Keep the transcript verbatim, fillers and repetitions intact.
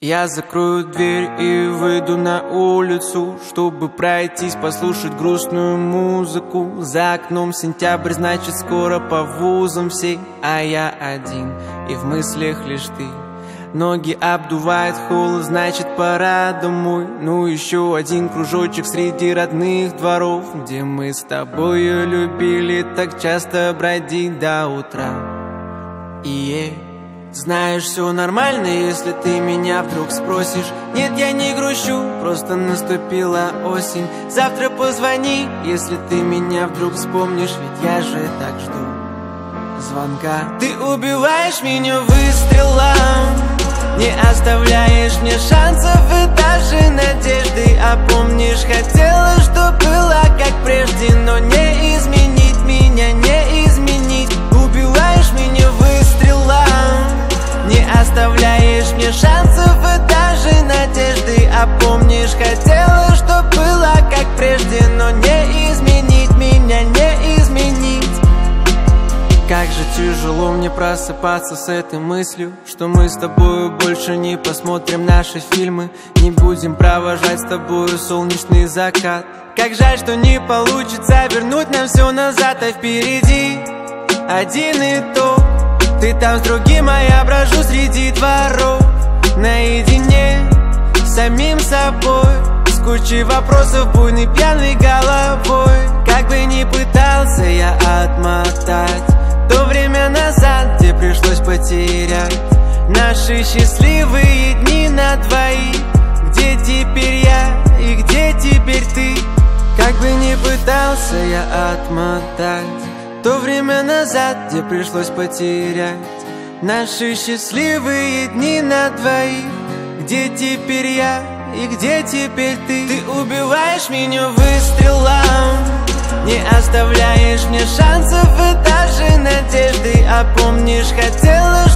Я закрою дверь и выйду на улицу, чтобы пройтись, послушать грустную музыку. За окном сентябрь, значит скоро по вузам все, а я один, и в мыслях лишь ты. Ноги обдувает холод, значит пора домой. Ну еще один кружочек среди родных дворов, где мы с тобою любили так часто бродить до утра. И знаешь, все нормально, если ты меня вдруг спросишь. Нет, я не грущу, просто наступила осень. Завтра позвони, если ты меня вдруг вспомнишь, ведь я же так жду звонка. Ты убиваешь меня выстрелом, не оставляешь мне шансов и даже надежды. А помнишь, хотела, чтоб было как прежде, но не изменить меня, не изменить. Убиваешь меня выстрелом, не оставляешь мне шансов и даже надежды. А помнишь, хотела, чтоб было как прежде, но не изменить меня, не изменить. Как же тяжело мне просыпаться с этой мыслью, что мы с тобою больше не посмотрим наши фильмы, не будем провожать с тобою солнечный закат. Как жаль, что не получится вернуть нам все назад, а впереди один итог. Ты там с другим, а я брожу среди дворов, наедине с самим собой, с кучей вопросов, буйной пьяной головой. Как бы ни пытался я отмотать то время назад, где пришлось потерять наши счастливые дни на двоих. Где теперь я и где теперь ты? Как бы ни пытался я отмотать то время назад, где пришлось потерять наши счастливые дни на двоих. Где теперь я и где теперь ты? Ты убиваешь меня выстрелом, не оставляешь мне шансов и даже надежды. А помнишь, хотела,